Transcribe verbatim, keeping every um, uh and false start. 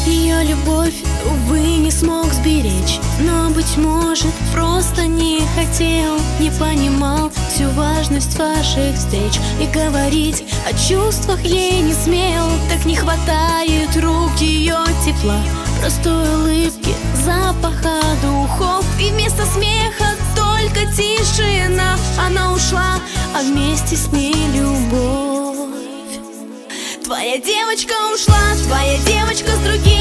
Ее любовь, увы, не смог сберечь, но, быть может, просто не хотел, не понимал всю важность ваших встреч, и говорить о чувствах ей не смел. Так не хватает рук ее тепла, простой улыбки, запаха духов, и вместо смеха только тишина. Она ушла, а вместе с ней любовь. Твоя девочка ушла, твоя девочка с другим.